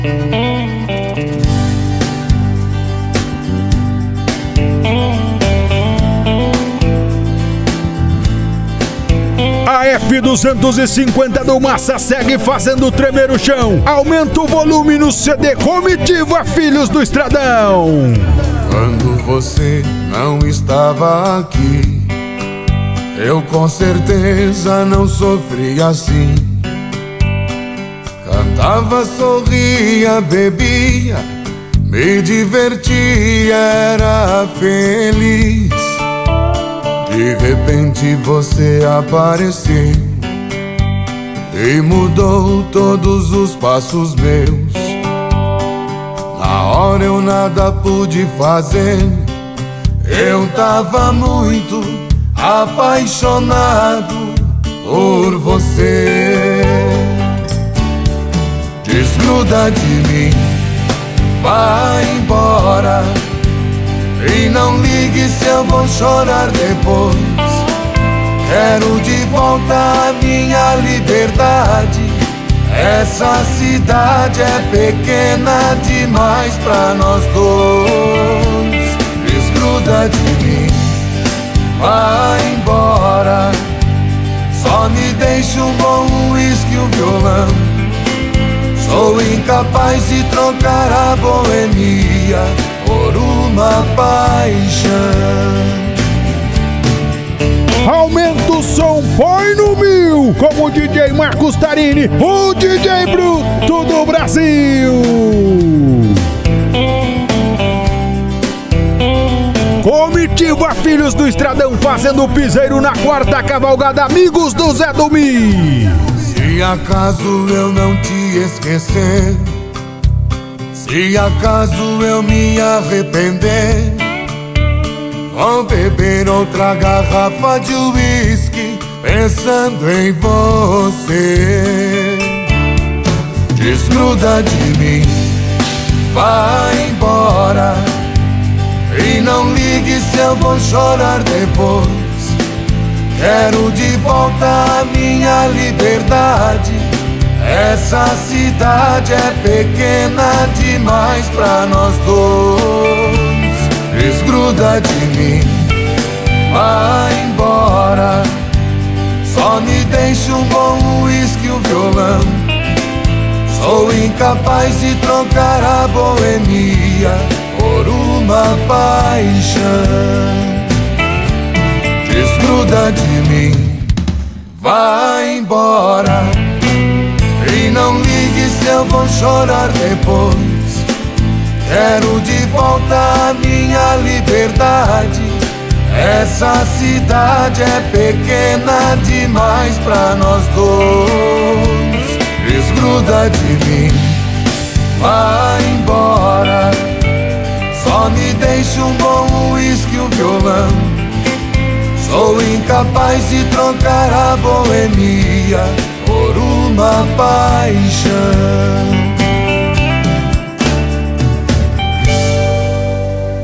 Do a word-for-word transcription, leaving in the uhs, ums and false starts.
A F duzentos e cinquenta do Massa segue fazendo tremer o chão. Aumenta o volume no C D Comitiva Filhos do Estradão. Quando você não estava aqui, eu com certeza não sofria assim. Cantava, sorria, bebia, me divertia, era feliz. De repente você apareceu e mudou todos os passos meus. Na hora eu nada pude fazer, eu tava muito apaixonado por você. Desgruda de mim, vai embora e não ligue se eu vou chorar depois. Quero de volta a minha liberdade. Essa cidade é pequena demais pra nós dois. Desgruda de mim, vai embora. Só me deixa um bom uísque e um violão. Sou incapaz de trocar a boemia por uma paixão. Aumenta o som, põe no mil, como o D J Marcos Tarini, o D J Bruto do Brasil. Comitiva Filhos do Estradão fazendo piseiro na quarta cavalgada, amigos do Zé do Mi. Se acaso eu não te esquecer, se acaso eu me arrepender, vou beber outra garrafa de uísque pensando em você. Desgruda de mim, vai embora e não ligue se eu vou chorar depois. Quero de volta a minha liberdade. Essa cidade é pequena demais pra nós dois. Desgruda de mim, vai embora. Só me deixa um bom uísque e um violão. Sou incapaz de trocar a boemia por uma paixão. Desgruda de mim, vai embora e não ligue se eu vou chorar depois. Quero de volta a minha liberdade. Essa cidade é pequena demais pra nós dois. Desgruda de mim, vai embora. Só me deixa um bom uísque e um violão. Sou incapaz de trocar a boemia por uma paixão.